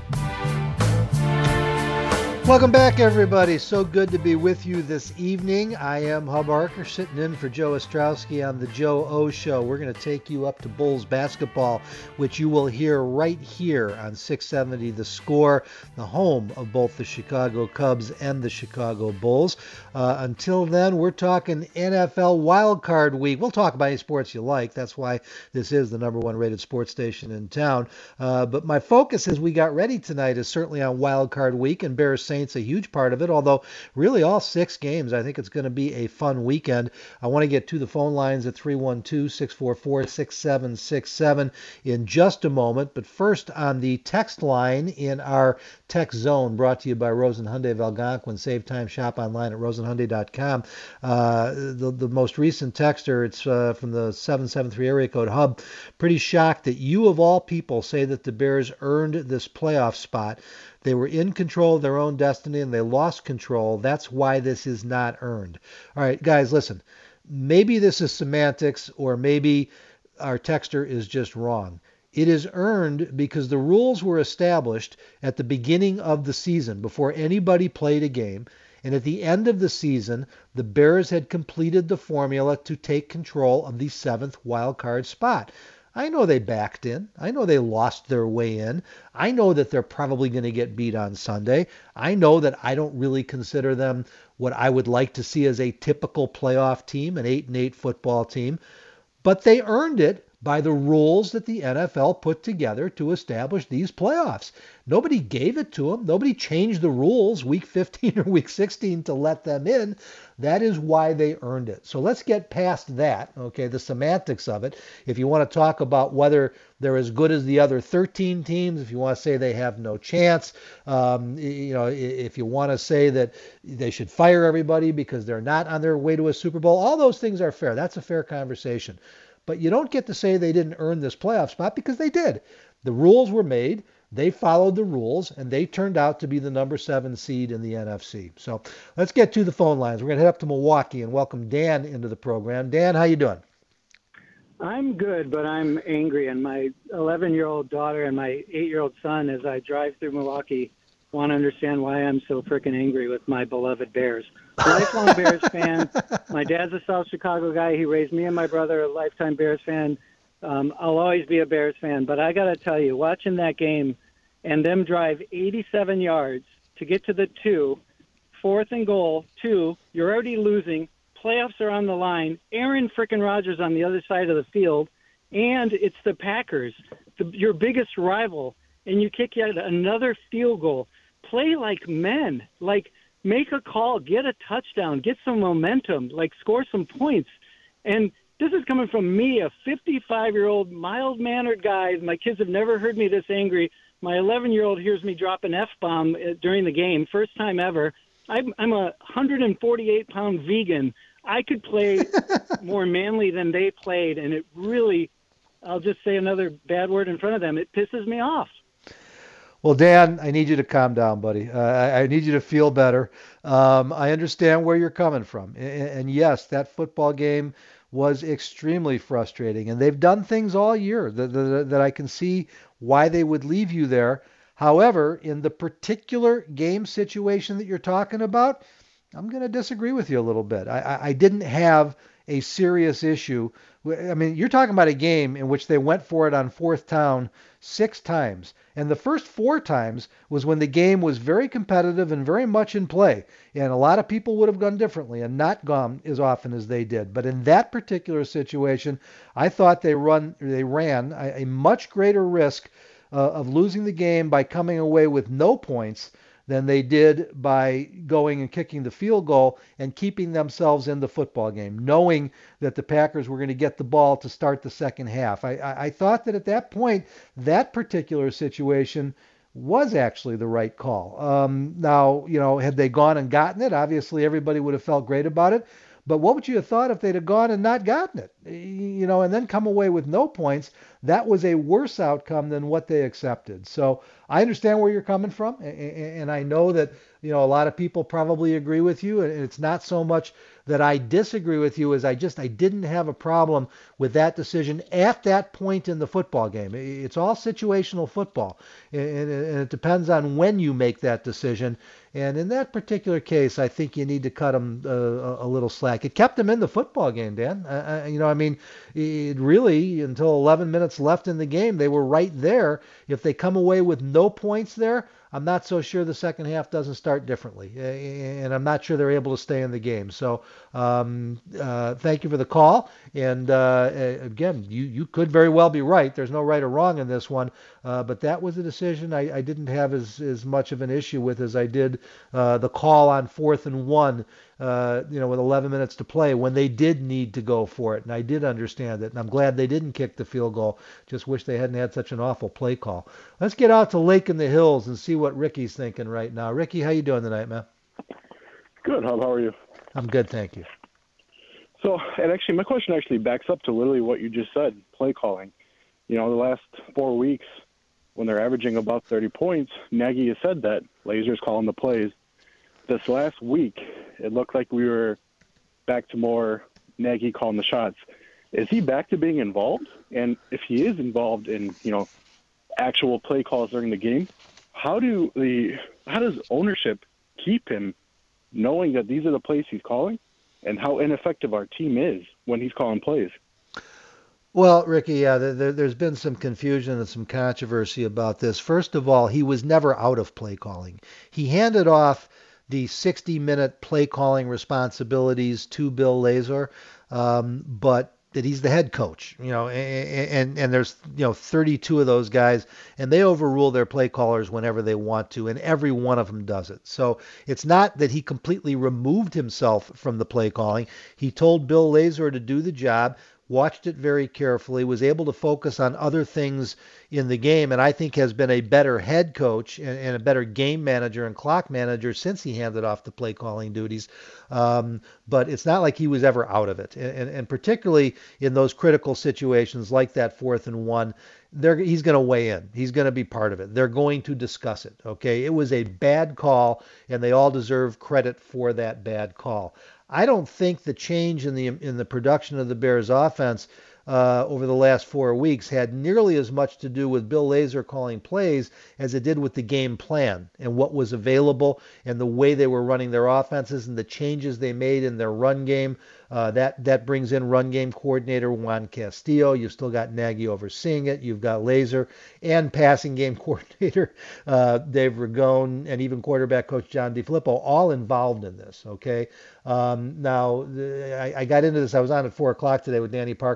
Welcome back, everybody. So good to be with you this evening. I am Hub Arkush, sitting in for Joe Ostrowski on the Joe O Show. We're going to take you up to Bulls basketball, which you will hear right here on six seventy The Score, the home of both the Chicago Cubs and the Chicago Bulls. Uh, until then, we're talking N F L Wildcard Week. We'll talk about any sports you like. That's why this is the number one rated sports station in town. Uh, but my focus as we got ready tonight is certainly on Wildcard Week and Bears Saints. A huge part of it, although really all six games. I think it's going to be a fun weekend. I want to get to the phone lines at three one two, six four four, six seven six seven in just a moment. But first on the text line in our text zone, brought to you by Rosen Hyundai of Algonquin. Save time, shop online at rosen hyundai dot com. Uh, the, the most recent texter, it's uh, from the seven seven three area code Hub. Pretty shocked that you of all people say that the Bears earned this playoff spot. They were in control of their own destiny and they lost control. That's why this is not earned. All right, guys, listen. Maybe this is semantics or maybe our texter is just wrong. It is earned because the rules were established at the beginning of the season before anybody played a game. And at the end of the season, the Bears had completed the formula to take control of the seventh wild card spot. I know they backed in. I know they lost their way in. I know that they're probably going to get beat on Sunday. I know that I don't really consider them what I would like to see as a typical playoff team, an eight and eight football team. But they earned it by the rules that the N F L put together to establish these playoffs. Nobody gave it to them. Nobody changed the rules week fifteen or week sixteen to let them in. That is why they earned it. So let's get past that, okay, the semantics of it. If you want to talk about whether they're as good as the other thirteen teams, if you want to say they have no chance, um, you know, if you want to say that they should fire everybody because they're not on their way to a Super Bowl, all those things are fair. That's a fair conversation. But you don't get to say they didn't earn this playoff spot because they did. The rules were made. They followed the rules, and they turned out to be the number seven seed in the N F C. So let's get to the phone lines. We're going to head up to Milwaukee and welcome Dan into the program. Dan, how you doing? I'm good, but I'm angry. And my eleven-year-old daughter and my eight-year-old son, as I drive through Milwaukee, want to understand why I'm so freaking angry with my beloved Bears. Lifelong Bears fan. My dad's a South Chicago guy. He raised me and my brother a lifetime Bears fan. Um, I'll always be a Bears fan. But I got to tell you, watching that game and them drive eighty-seven yards to get to the two, fourth and goal, two, you're already losing. Playoffs are on the line. Aaron frickin' Rodgers on the other side of the field, and it's the Packers, the, your biggest rival, and you kick yet another field goal. Play like men. Like, make a call, get a touchdown, get some momentum, like score some points. And this is coming from me, a fifty-five-year-old, mild-mannered guy. My kids have never heard me this angry, My eleven-year-old hears me drop an F-bomb during the game, first time ever. I'm, I'm a one hundred forty-eight pound vegan. I could play more manly than they played, and it really, I'll just say another bad word in front of them, it pisses me off. Well, Dan, I need you to calm down, buddy. Uh, I, I need you to feel better. Um, I understand where you're coming from. And, and yes, that football game was extremely frustrating. And they've done things all year that, that, that I can see why they would leave you there. However, in the particular game situation that you're talking about, I'm going to disagree with you a little bit. I, I, I didn't have a serious issue. I mean, you're talking about a game in which they went for it on fourth down six times. And the first four times was when the game was very competitive and very much in play. And a lot of people would have gone differently and not gone as often as they did. But in that particular situation, I thought they run they ran a, a much greater risk uh, of losing the game by coming away with no points than they did by going and kicking the field goal and keeping themselves in the football game, knowing that the Packers were going to get the ball to start the second half. I, I, I thought that at that point, that particular situation was actually the right call. Um, now, you know, had they gone and gotten it, obviously everybody would have felt great about it. But what would you have thought if they'd have gone and not gotten it, you know, and then come away with no points? That was a worse outcome than what they accepted. So I understand where you're coming from, and I know that, you know, a lot of people probably agree with you, and it's not so much that I disagree with you as I just I didn't have a problem with that decision at that point in the football game. It's all situational football, and it depends on when you make that decision. And in that particular case, I think you need to cut them uh, a little slack. It kept them in the football game, Dan. Uh, you know, I mean, it really, until eleven minutes left in the game, they were right there. If they come away with no points there, I'm not so sure the second half doesn't start differently. And I'm not sure they're able to stay in the game. So um, uh, thank you for the call. And uh, again, you, you could very well be right. There's no right or wrong in this one. Uh, but that was a decision I, I didn't have as, as much of an issue with as I did uh, the call on fourth and one, uh, you know, with eleven minutes to play when they did need to go for it. And I did understand it. And I'm glad they didn't kick the field goal. Just wish they hadn't had such an awful play call. Let's get out to Lake in the Hills and see what Ricky's thinking right now. Ricky, how you doing tonight, man? Good. How, how are you? I'm good, thank you. So, and actually, my question actually backs up to literally what you just said, play calling. You know, the last four weeks, when they're averaging about thirty points, Nagy has said that. Lazer's calling the plays. This last week, it looked like we were back to more Nagy calling the shots. Is he back to being involved? And if he is involved in, you know, actual play calls during the game, how do the how does ownership keep him knowing that these are the plays he's calling and how ineffective our team is when he's calling plays? Well, Ricky, yeah, there, there's been some confusion and some controversy about this. First of all, he was never out of play calling. He handed off the sixty-minute play calling responsibilities to Bill Lazor, um, but that he's the head coach, you know, and, and and there's, you know, thirty-two of those guys, and they overrule their play callers whenever they want to, and every one of them does it. So it's not that he completely removed himself from the play calling. He told Bill Lazor to do the job, watched it very carefully, was able to focus on other things in the game, and I think has been a better head coach and, and a better game manager and clock manager since he handed off the play calling duties. Um, but it's not like he was ever out of it. And, and, and particularly in those critical situations like that fourth and one, they're, he's going to weigh in. He's going to be part of it. They're going to discuss it. Okay, it was a bad call, and they all deserve credit for that bad call. I don't think the change in the in the production of the Bears offense uh, over the last four weeks had nearly as much to do with Bill Lazor calling plays as it did with the game plan and what was available and the way they were running their offenses and the changes they made in their run game. Uh, that that brings in run game coordinator Juan Castillo. You've still got Nagy overseeing it. You've got Lazor and passing game coordinator uh, Dave Ragone and even quarterback coach John DeFilippo all involved in this. Okay. Um, now I, I got into this. I was on at four o'clock today with Danny Parkins and Matt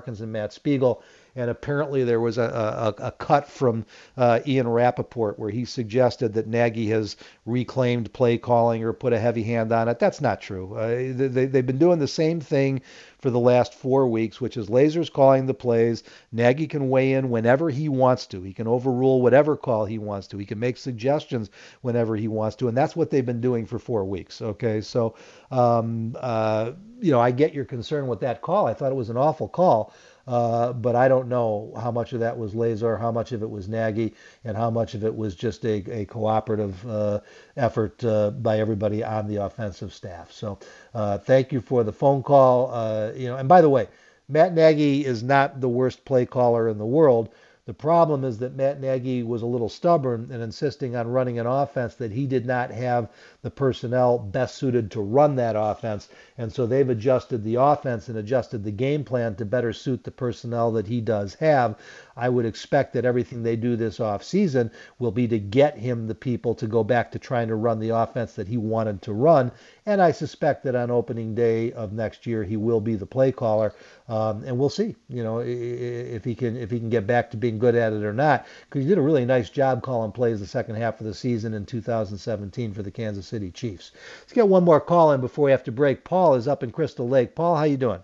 Matt Spiegel. And apparently there was a, a, a cut from uh, Ian Rappaport where he suggested that Nagy has reclaimed play calling or put a heavy hand on it. That's not true. Uh, they, they've been doing the same thing for the last four weeks, which is Lazor's calling the plays. Nagy can weigh in whenever he wants to. He can overrule whatever call he wants to. He can make suggestions whenever he wants to. And that's what they've been doing for four weeks. Okay, so, um, uh, you know, I get your concern with that call. I thought it was an awful call. Uh, but I don't know how much of that was Lazor, how much of it was Nagy, and how much of it was just a, a cooperative uh, effort uh, by everybody on the offensive staff. So uh, thank you for the phone call. Uh, you know, and by the way, Matt Nagy is not the worst play caller in the world. The problem is that Matt Nagy was a little stubborn in insisting on running an offense that he did not have the personnel best suited to run that offense. And so they've adjusted the offense and adjusted the game plan to better suit the personnel that he does have. I would expect that everything they do this offseason will be to get him the people to go back to trying to run the offense that he wanted to run. And I suspect that on opening day of next year, he will be the play caller. Um, and we'll see, you know, if he can if he can get back to being good at it or not, because he did a really nice job calling plays the second half of the season in two thousand seventeen for the Kansas City Chiefs. Let's get one more call in before we have to break. Paul is up in Crystal Lake. Paul, how you doing?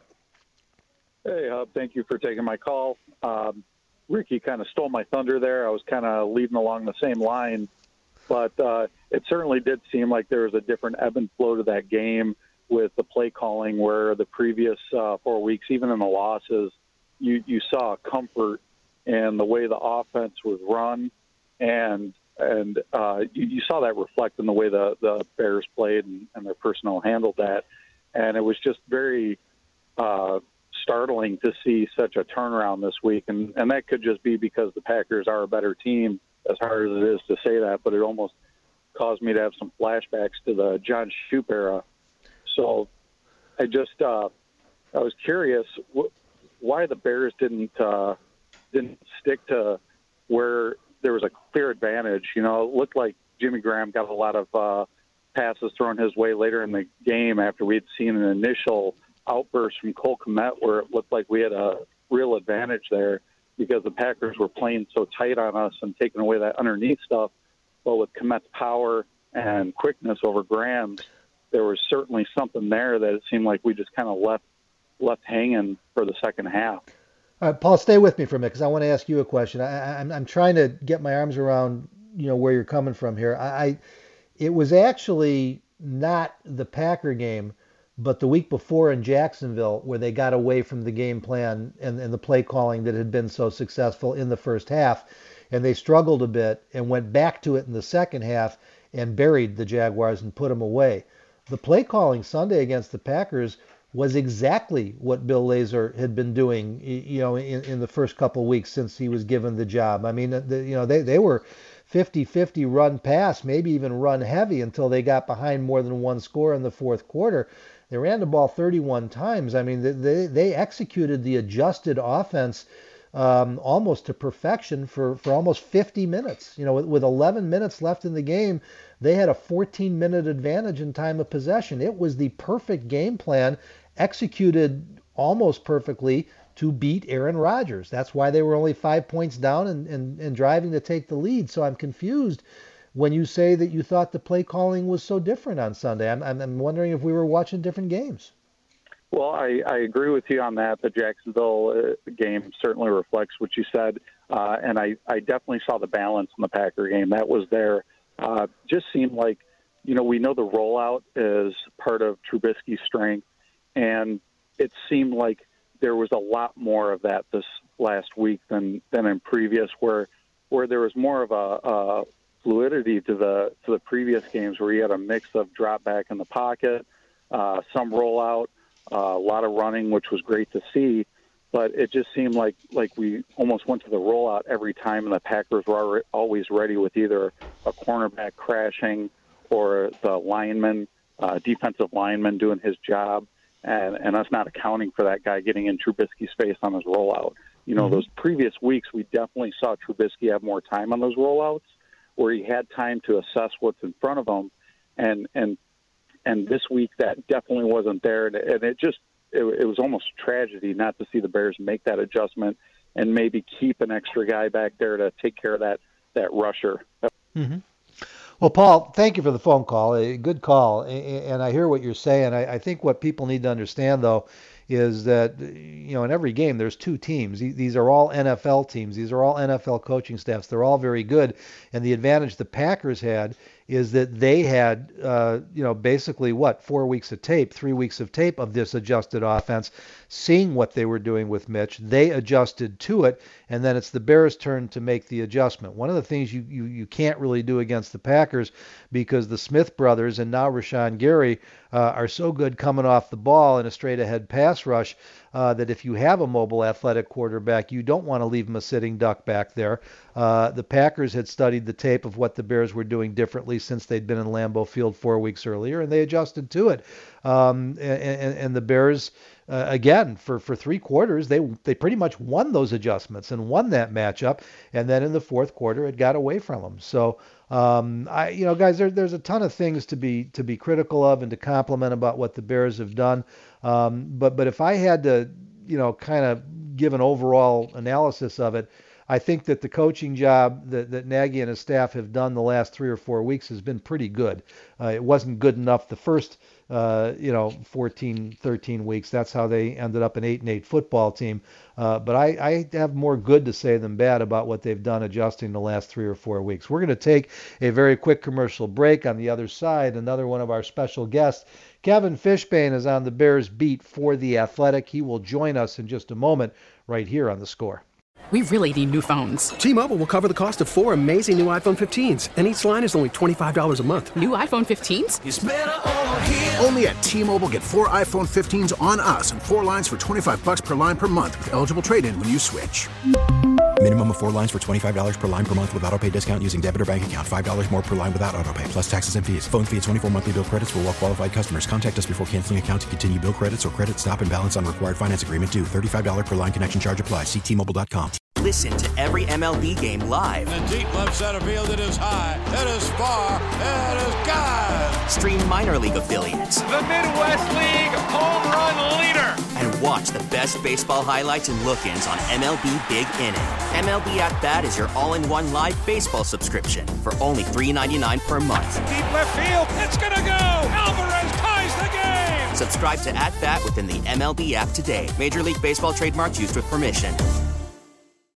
Hey, Hub. Thank you for taking my call. Um, Ricky kind of stole my thunder there. I was kind of leading along the same line, but uh, it certainly did seem like there was a different ebb and flow to that game with the play calling, where the previous uh, four weeks, even in the losses, you, you saw comfort in the way the offense was run, and and uh, you, you saw that reflect in the way the, the Bears played and, and their personnel handled that. And it was just very uh, startling to see such a turnaround this week. And, and that could just be because the Packers are a better team, as hard as it is to say that, but it almost caused me to have some flashbacks to the John Shoop era. So I just uh, I was curious wh- why the Bears didn't uh, didn't stick to where there was a clear advantage. You know, it looked like Jimmy Graham got a lot of uh, passes thrown his way later in the game after we had seen an initial outburst from Cole Kmet where it looked like we had a real advantage there because the Packers were playing so tight on us and taking away that underneath stuff. But with Kmet's power and quickness over Graham's, there was certainly something there that it seemed like we just kind of left left hanging for the second half. All right, Paul, stay with me for a minute because I want to ask you a question. I, I'm, I'm trying to get my arms around, you know, where you're coming from here. I, I it was actually not the Packer game, but the week before in Jacksonville where they got away from the game plan and, and the play calling that had been so successful in the first half, and they struggled a bit and went back to it in the second half and buried the Jaguars and put them away. The play calling Sunday against the Packers was exactly what Bill Lazor had been doing, you know, in, in the first couple of weeks since he was given the job. I mean, the, you know, they, they were fifty-fifty run pass, maybe even run heavy until they got behind more than one score in the fourth quarter. They ran the ball thirty-one times. I mean, they, they executed the adjusted offense um, almost to perfection for, for almost fifty minutes. You know, with, with eleven minutes left in the game, they had a fourteen-minute advantage in time of possession. It was the perfect game plan, executed almost perfectly to beat Aaron Rodgers. That's why they were only five points down and, and, and driving to take the lead. So I'm confused when you say that you thought the play calling was so different on Sunday. I'm, I'm wondering if we were watching different games. Well, I, I agree with you on that. The Jacksonville uh, game certainly reflects what you said. Uh, and I, I definitely saw the balance in the Packer game. That was there. Uh, just seemed like, you know, we know the rollout is part of Trubisky's strength. And it seemed like there was a lot more of that this last week than, than in previous, where where there was more of a, a fluidity to the to the previous games, where you had a mix of drop back in the pocket, uh, some rollout, uh, a lot of running, which was great to see. But it just seemed like like we almost went to the rollout every time, and the Packers were always ready with either a cornerback crashing or the lineman, uh, defensive lineman doing his job. And, and us not accounting for that guy getting in Trubisky's face on his rollout. You know, mm-hmm. those previous weeks, we definitely saw Trubisky have more time on those rollouts, where he had time to assess what's in front of him. And and and this week, that definitely wasn't there. And it just it, it was almost a tragedy not to see the Bears make that adjustment and maybe keep an extra guy back there to take care of that, that rusher. Mm-hmm. Well, Paul, thank you for the phone call. A good call. And I hear what you're saying. I, I think what people need to understand, though, is that, you know, in every game there's two teams. These are all N F L teams. These are all N F L coaching staffs. They're all very good. And the advantage the Packers had is that they had, uh, you know, basically what, four weeks of tape, three weeks of tape of this adjusted offense, seeing what they were doing with Mitch. They adjusted to it, and then it's the Bears' turn to make the adjustment. One of the things you, you, you can't really do against the Packers, because the Smith brothers and now Rashawn Gary uh, are so good coming off the ball in a straight-ahead pass rush uh, that if you have a mobile, athletic quarterback, you don't want to leave him a sitting duck back there. Uh, the Packers had studied the tape of what the Bears were doing differently since they'd been in Lambeau Field four weeks earlier, and they adjusted to it. Um, and, and the Bears, uh, again, for, for three quarters, they they pretty much won those adjustments and won that matchup. And then in the fourth quarter, it got away from them. So, um, I, you know, guys, there, there's a ton of things to be to be critical of and to compliment about what the Bears have done. Um, but but if I had to, you know, kind of give an overall analysis of it, I think that the coaching job that, that Nagy and his staff have done the last three or four weeks has been pretty good. Uh, it wasn't good enough the first, uh, you know, fourteen, thirteen weeks. That's how they ended up an eight and eight football team. Uh, but I, I have more good to say than bad about what they've done adjusting the last three or four weeks. We're going to take a very quick commercial break. On the other side, another one of our special guests, Kevin Fishbane, is on the Bears beat for The Athletic. He will join us in just a moment right here on The Score. We really need new phones. T-Mobile will cover the cost of four amazing new iPhone fifteens, and each line is only twenty-five dollars a month. New iPhone fifteens? It's better over here. Only at T-Mobile, get four iPhone fifteens on us and four lines for twenty-five dollars per line per month with eligible trade-in when you switch. Minimum of four lines for twenty-five dollars per line per month with autopay discount using debit or bank account. five dollars more per line without autopay, plus taxes and fees. Phone fee at twenty-four monthly bill credits for well-qualified customers. Contact us before canceling account to continue bill credits or credit stop and balance on required finance agreement due. thirty-five dollars per line connection charge applies. See T Mobile dot com. Listen to every M L B game live. In the deep left center field, it is high, it is far, it is gone. Stream minor league affiliates. The Midwest League home run leader. And watch the best baseball highlights and look-ins on M L B Big Inning. M L B At Bat is your all-in-one live baseball subscription for only three dollars and ninety-nine cents per month. Deep left field, it's gonna go. Alvarez ties the game. Subscribe to At Bat within the M L B app today. Major League Baseball trademarks used with permission.